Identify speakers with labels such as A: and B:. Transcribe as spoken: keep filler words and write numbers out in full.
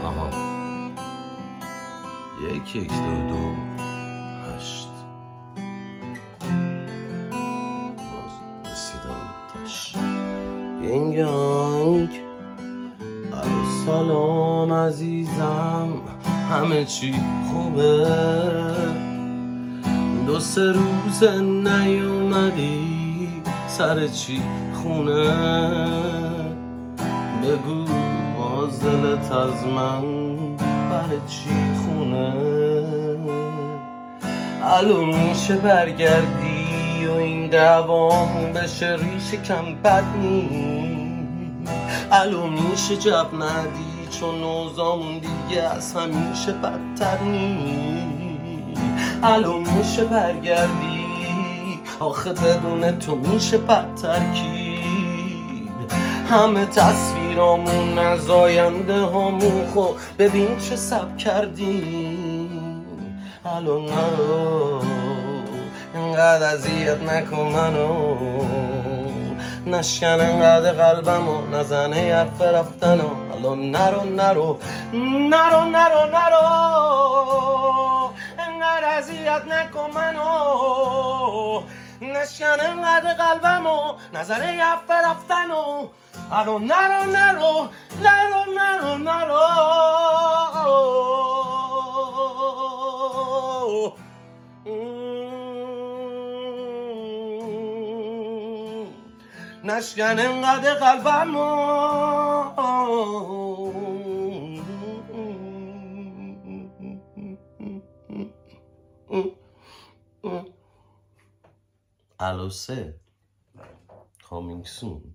A: آها یک یک دو دو هشت باز رسیدم تش گینگ گینگ الو سلام عزیزم همه چی خوبه دو سه روز نیومدی سر چی خونه بگو باز دلت از من برای چی خونه الو میشه برگردی و این دوام بشه ریش کم بد نی الو میشه جب ندی چون اوزامون دیگه از همیشه بدتر نی الو میشه برگردی آخه بدون تو میشه بدتر کی همه تصویرامون از آینده همون خو ببین چه سب کردیم الو نرو انقدر اذیت نکن منو نشکن انقدر قلبمو نزنه حرف رفتنو الو نرو نرو نرو نرو نرو انقدر اذیت نکن منو نشکن انقدر قلبمو نزنه حرف رفتنو الو نرو نرو نرو نرو نرو نشکن انقدر قلبمو الو سه coming soon